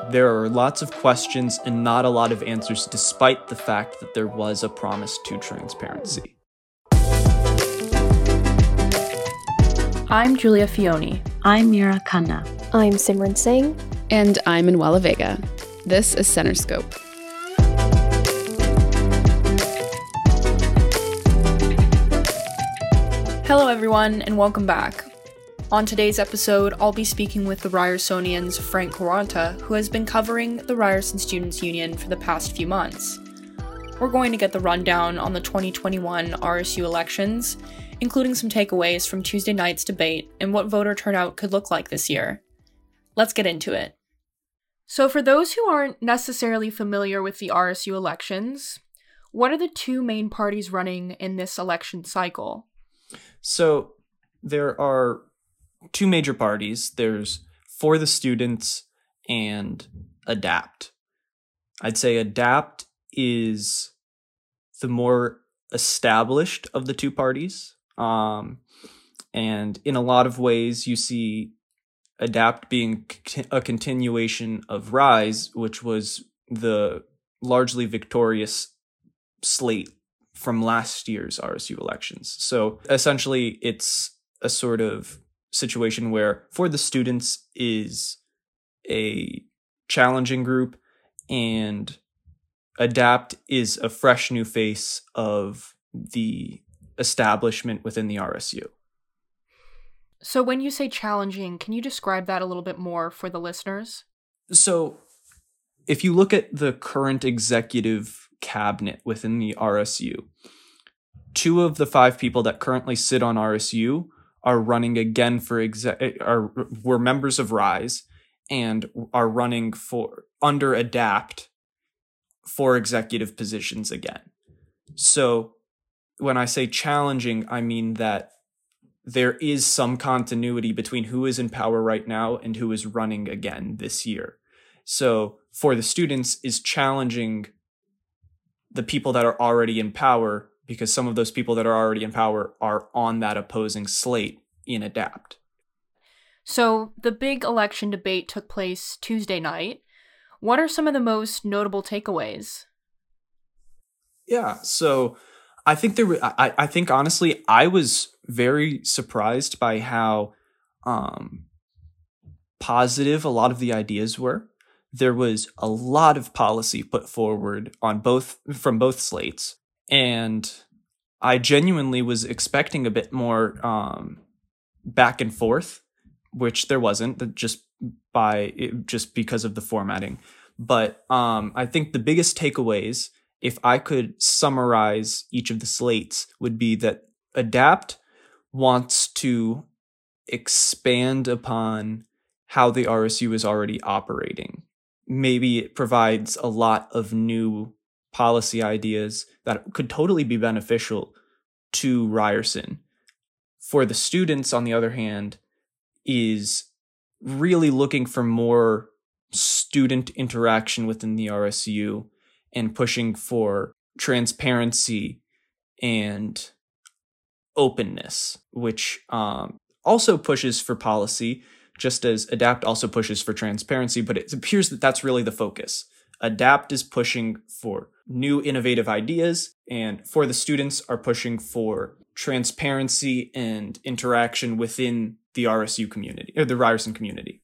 There are lots of questions and not a lot of answers, despite the fact that there was a promise to transparency. I'm Julia Fioni. I'm Mira Khanna. I'm Simran Singh. And I'm Manuela Vega. This is Center Scope. Hello, everyone, and welcome back. On today's episode, I'll be speaking with the Ryersonian's Frank Quaranta, who has been covering the Ryerson Students' Union for the past few months. We're going to get the rundown on the 2021 RSU elections, including some takeaways from Tuesday night's debate and what voter turnout could look like this year. Let's get into it. So for those who aren't necessarily familiar with the RSU elections, what are the two main parties running in this election cycle? So there are two major parties. There's For the Students and Adapt. I'd say Adapt is the more established of the two parties. And in a lot of ways, you see Adapt being a continuation of Rise, which was the largely victorious slate from last year's RSU elections. So essentially, it's a sort of situation where For the Students is a challenging group and Adapt is a fresh new face of the establishment within the RSU. So when you say challenging, can you describe that a little bit more for the listeners? So if you look at the current executive cabinet within the RSU, 2 of the 5 people that currently sit on RSU are running again for were members of Rise and are running for under Adapt for executive positions again. So when I say challenging, I mean that there is some continuity between who is in power right now and who is running again this year. So For the Students is challenging the people that are already in power, because some of those people that are already in power are on that opposing slate in Adapt. So the big election debate took place Tuesday night. What are some of the most notable takeaways? Yeah, so I think I think honestly, I was very surprised by how positive a lot of the ideas were. There was a lot of policy put forward from both slates, and I genuinely was expecting a bit more back and forth, which there wasn't, just because of the formatting. But I think the biggest takeaways, if I could summarize each of the slates, would be that Adapt wants to expand upon how the RSU is already operating. Maybe it provides a lot of new policy ideas that could totally be beneficial to Ryerson. For the Students, on the other hand, is really looking for more student interaction within the RSU and pushing for transparency and openness, which also pushes for policy, just as Adapt also pushes for transparency, but it appears that that's really the focus. Adapt is pushing for new innovative ideas, and For the Students are pushing for transparency and interaction within the RSU community, or the Ryerson community.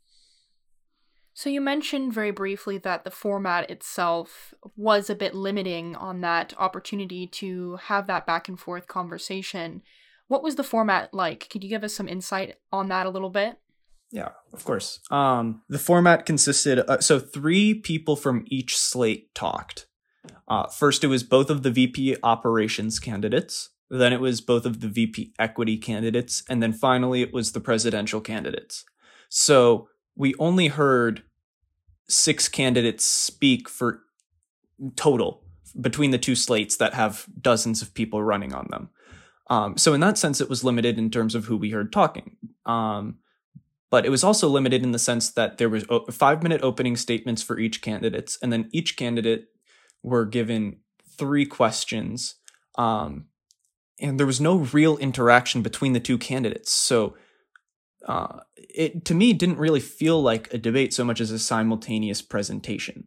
So you mentioned very briefly that the format itself was a bit limiting on that opportunity to have that back and forth conversation. What was the format like? Could you give us some insight on that a little bit? Yeah, of course. The format consisted, so 3 people from each slate talked. First, it was both of the VP operations candidates. Then it was both of the VP equity candidates. And then finally, it was the presidential candidates. So we only heard 6 candidates speak for total between the 2 slates that have dozens of people running on them. So in that sense, it was limited in terms of who we heard talking. But it was also limited in the sense that there was 5-minute opening statements for each candidate, and then each candidate were given 3 questions, and there was no real interaction between the 2 candidates. So it to me didn't really feel like a debate so much as a simultaneous presentation.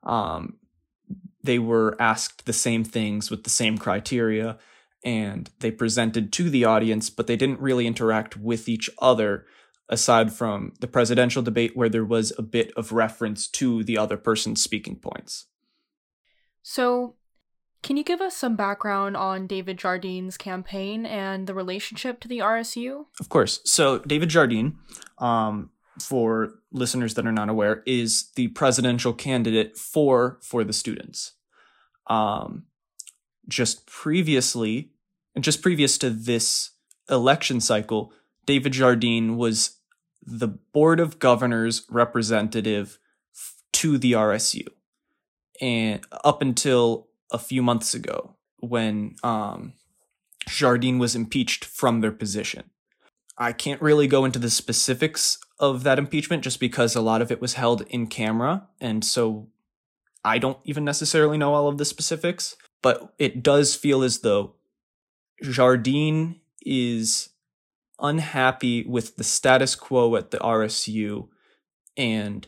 They were asked the same things with the same criteria, and they presented to the audience, but they didn't really interact with each other, aside from the presidential debate where there was a bit of reference to the other person's speaking points. So, can you give us some background on David Jardine's campaign and the relationship to the RSU? Of course. So David Jardine, for listeners that are not aware, is the presidential candidate for the students. Just previous to this election cycle, David Jardine was the Board of Governors representative to the RSU, and up until a few months ago, when Jardine was impeached from their position. I can't really go into the specifics of that impeachment just because a lot of it was held in camera, and so I don't even necessarily know all of the specifics, but it does feel as though Jardine is unhappy with the status quo at the RSU and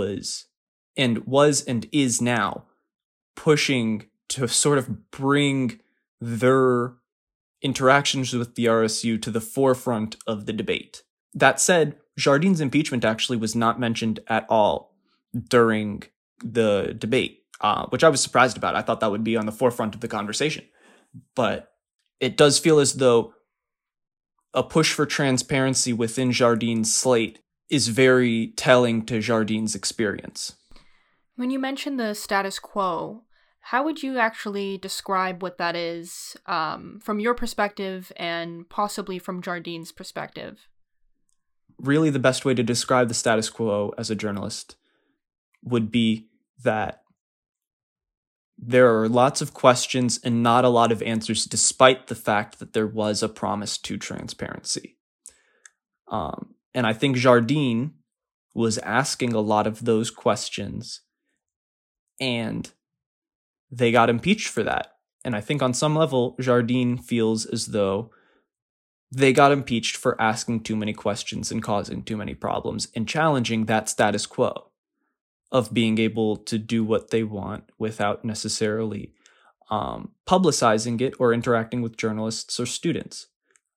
is now pushing to sort of bring their interactions with the RSU to the forefront of the debate. That said, Jardine's impeachment actually was not mentioned at all during the debate, which I was surprised about. I thought that would be on the forefront of the conversation. But it does feel as though a push for transparency within Jardine's slate is very telling to Jardine's experience. When you mentioned the status quo, how would you actually describe what that is from your perspective and possibly from Jardine's perspective? Really, the best way to describe the status quo as a journalist would be that there are lots of questions and not a lot of answers, despite the fact that there was a promise to transparency. And I think Jardine was asking a lot of those questions, and they got impeached for that. And I think on some level, Jardine feels as though they got impeached for asking too many questions and causing too many problems and challenging that status quo of being able to do what they want without necessarily publicizing it or interacting with journalists or students.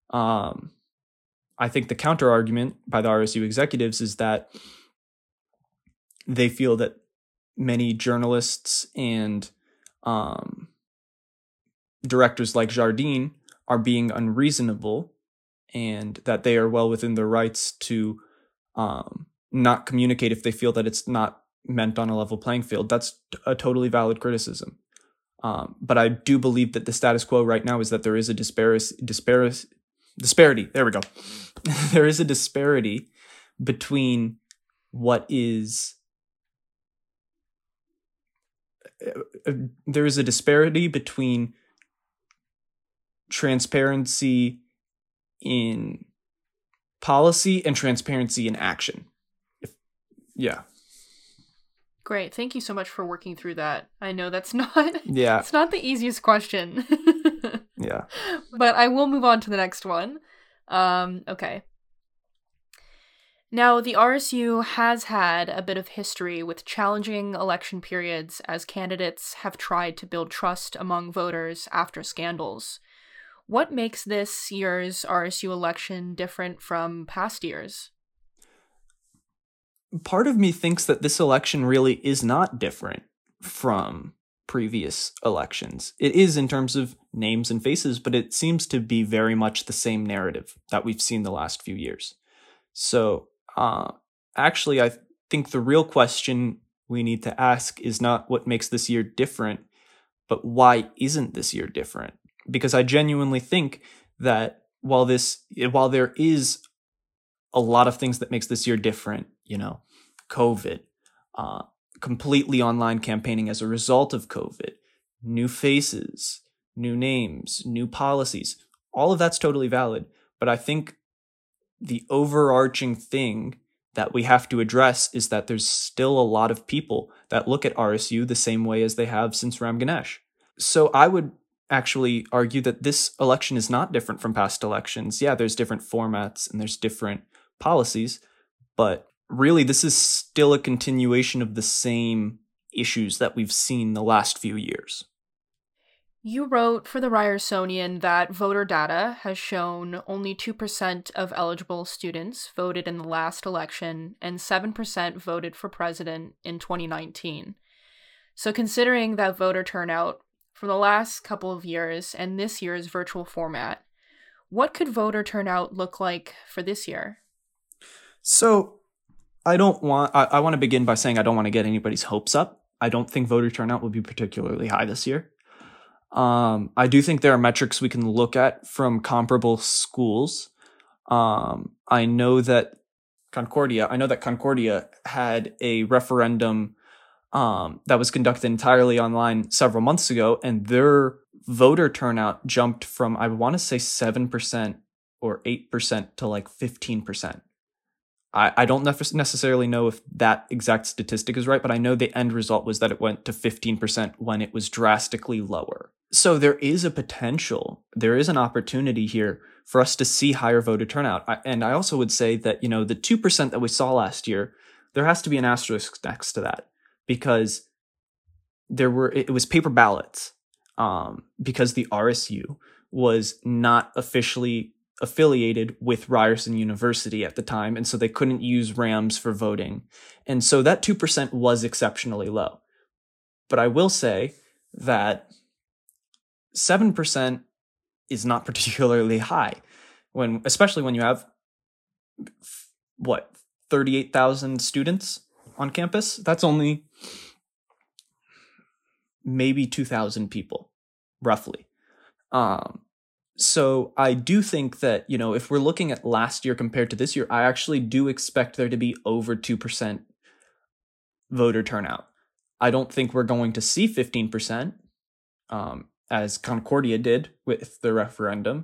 I think the counter argument by the RSU executives is that they feel that many journalists and directors like Jardine are being unreasonable, and that they are well within their rights to not communicate if they feel that it's not meant on a level playing field. That's a totally valid criticism. But I do believe that the status quo right now is that there is a disparity. There we go. There is a disparity between what is... There is a disparity between transparency in policy and transparency in action. Yeah. Great. Thank you so much for working through that. I know that's not it's not the easiest question. Yeah. But I will move on to the next one. Okay. Now, the RSU has had a bit of history with challenging election periods as candidates have tried to build trust among voters after scandals. What makes this year's RSU election different from past years? Part of me thinks that this election really is not different from previous elections. It is in terms of names and faces, but it seems to be very much the same narrative that we've seen the last few years. So, actually, I think the real question we need to ask is not what makes this year different, but why isn't this year different? Because I genuinely think that while there is a lot of things that makes this year different, COVID, completely online campaigning as a result of COVID, new faces, new names, new policies, all of that's totally valid. But I think the overarching thing that we have to address is that there's still a lot of people that look at RSU the same way as they have since Ram Ganesh. So I would actually argue that this election is not different from past elections. Yeah, there's different formats and there's different policies, but really this is still a continuation of the same issues that we've seen the last few years. You wrote for the Ryerson that voter data has shown only 2% of eligible students voted in the last election and 7% voted for president in 2019. So considering that voter turnout from the last couple of years and this year's virtual format, what could voter turnout look like for this year? So I want to begin by saying I don't want to get anybody's hopes up. I don't think voter turnout will be particularly high this year. I do think there are metrics we can look at from comparable schools. I know that Concordia had a referendum that was conducted entirely online several months ago, and their voter turnout jumped from, I want to say 7% or 8% to like 15%. I don't necessarily know if that exact statistic is right, but I know the end result was that it went to 15% when it was drastically lower. So there is a potential, there is an opportunity here for us to see higher voter turnout. And I also would say that, the 2% that we saw last year, there has to be an asterisk next to that, because it was paper ballots, because the RSU was not officially affiliated with Ryerson University at the time, and so they couldn't use Rams for voting. And so that 2% was exceptionally low. But I will say that 7% is not particularly high, especially when you have 38,000 students on campus. That's only maybe 2,000 people, roughly. So I do think that, if we're looking at last year compared to this year, I actually do expect there to be over 2% voter turnout. I don't think we're going to see 15%, as Concordia did with the referendum.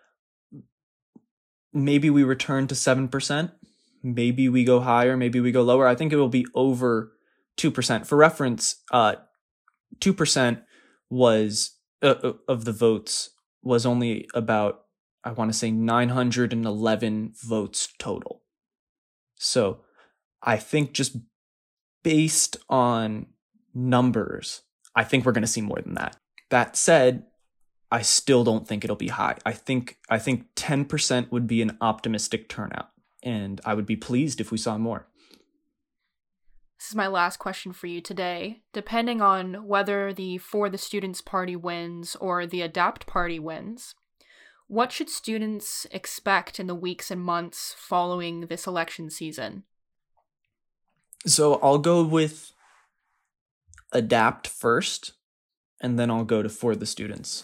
Maybe we return to 7%. Maybe we go higher. Maybe we go lower. I think it will be over 2%. For reference, 2% was of the votes was only about, I want to say, 911 votes total. So I think just based on numbers, I think we're going to see more than that. That said, I still don't think it'll be high. I think 10% would be an optimistic turnout, and I would be pleased if we saw more. This is my last question for you today. Depending on whether the For the Students Party wins or the Adapt Party wins, what should students expect in the weeks and months following this election season? So I'll go with Adapt first, and then I'll go to For the Students.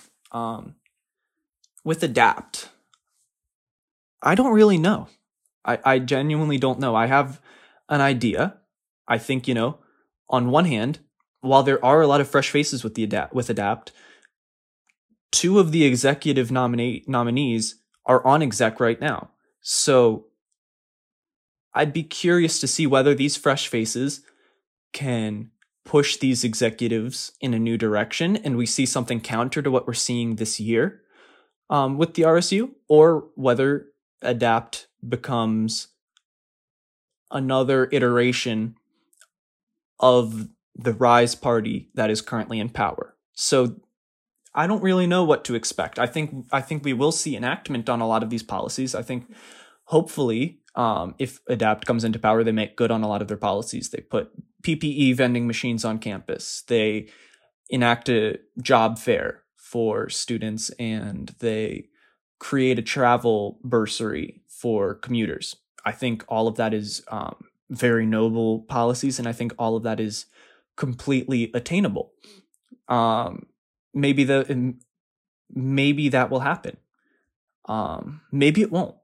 With Adapt, I don't really know. I genuinely don't know. I have an idea. I think, on one hand, while there are a lot of fresh faces with Adapt, two of the executive nominees are on exec right now. So I'd be curious to see whether these fresh faces can push these executives in a new direction and we see something counter to what we're seeing this year with the RSU, or whether Adapt becomes another iteration of the Rise party that is currently in power. So I don't really know what to expect. I think we will see enactment on a lot of these policies. I think hopefully if Adapt comes into power, they make good on a lot of their policies. They put PPE vending machines on campus. They enact a job fair for students, and they create a travel bursary for commuters. I think all of that is very noble policies, and I think all of that is completely attainable. Maybe that will happen. Maybe it won't.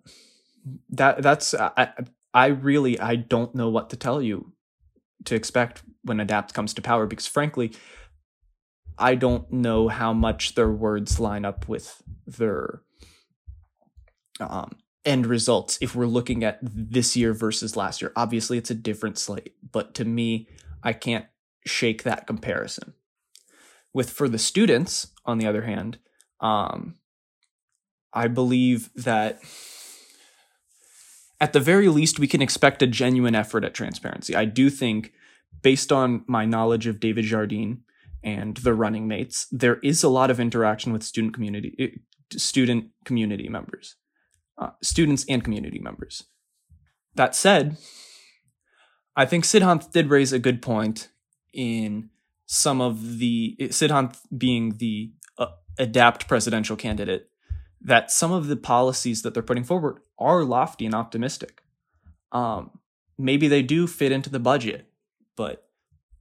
I don't know what to tell you to expect when Adapt comes to power, because frankly, I don't know how much their words line up with their end results if we're looking at this year versus last year. Obviously, it's a different slate, but to me, I can't shake that comparison. For the students, on the other hand, I believe that at the very least, we can expect a genuine effort at transparency. I do think, based on my knowledge of David Jardine and the running mates, there is a lot of interaction with student and community members. That said, I think Siddhant did raise a good point in Siddhant being the ADAPT presidential candidate, that some of the policies that they're putting forward are lofty and optimistic. Maybe they do fit into the budget, but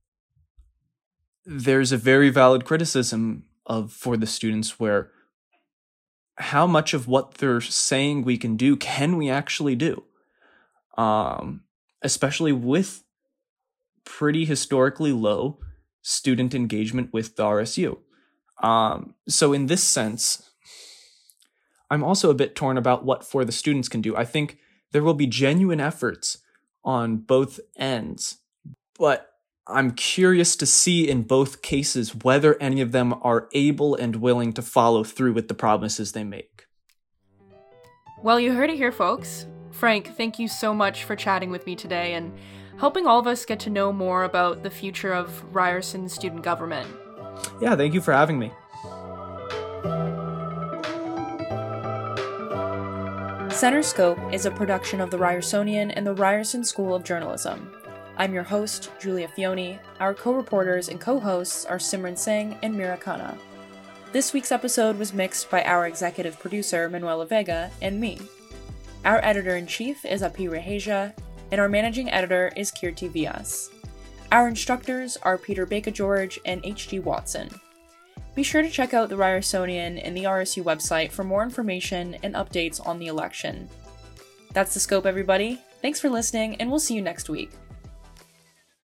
there's a very valid criticism for the students where how much of what they're saying we can do can we actually do? Especially with pretty historically low student engagement with the RSU. So in this sense, I'm also a bit torn about what For the Students can do. I think there will be genuine efforts on both ends, but I'm curious to see in both cases whether any of them are able and willing to follow through with the promises they make. Well, you heard it here, folks. Frank, thank you so much for chatting with me today and helping all of us get to know more about the future of Ryerson student government. Yeah, thank you for having me. Center Scope is a production of the Ryersonian and the Ryerson School of Journalism. I'm your host, Julia Fioni. Our co-reporters and co-hosts are Simran Singh and Mira Khanna. This week's episode was mixed by our executive producer, Manuela Vega, and me. Our editor-in-chief is Api Rehaja, and our managing editor is Kirti Vyas. Our instructors are Peter Baker-George and H.G. Watson. Be sure to check out the Ryersonian and the RSU website for more information and updates on the election. That's the Scope, everybody. Thanks for listening, and we'll see you next week.